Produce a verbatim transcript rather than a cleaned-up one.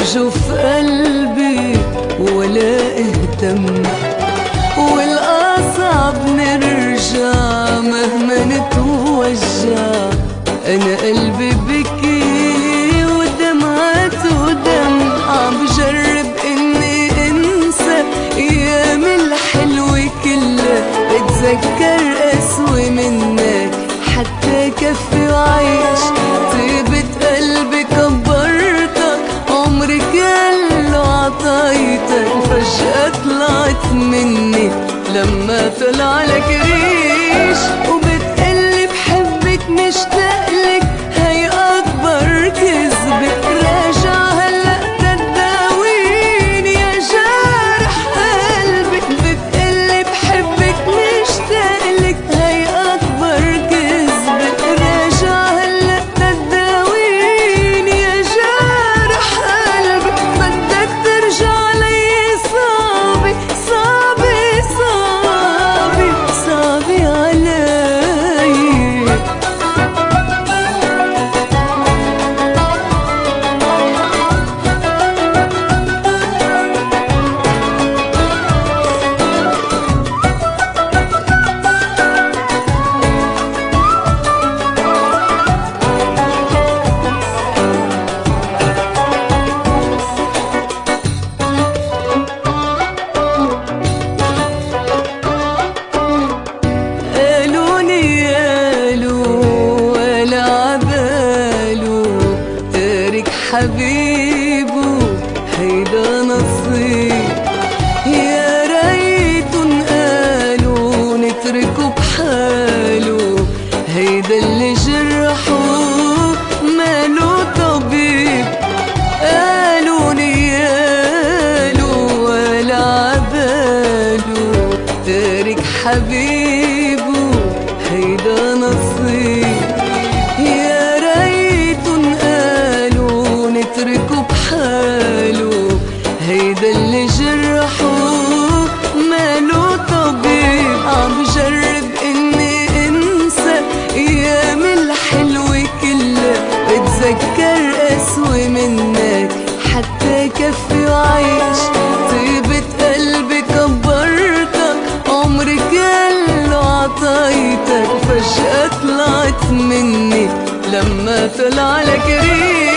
يرجف قلبي ولا اهتم، والأصعب نرجع مهما نتوجع. أنا قلبي بكي ودمعته دم، عم بجرب إني أنسى أيام الحلوة كلها، بتذكر قسوة منك حتى كفي وعيش. طيبة قلبي كبرتك، عمري كله عطيتك، فجأة طلعت مني لما طلع لك ريش. وبتقلي بحبك مشتاقلك، هي أكبر كذبة. راجع هلأ تداويني يا جارح قلبي. بتقلي بحبك مشتاقلك، هي أكبر كذبة. راجع هلأ تداويني يا جارح قلبي. بدك ترجع لي صعبة صعبة صعبة صعبة علي. حبيبو هيدا نصيب، يا ريتن قالوا نتركه بحاله. هيدا اللي جرحه ماله طبيب، قالوا نياله ولا عباله. تارك حبيبو هيدا نصيب، يا ريتن قالوا نتركه بحاله. هيدا اللي جرحه ماله طبيب، عم بجرب اني انسى ايام الحلوة كلها، بتذكر قسوة منك حتى كفي وعيش. طيبة قلبي كبرتك، عمري كله عطيتك، فجأة طلعت مني لما طلع لك ريح.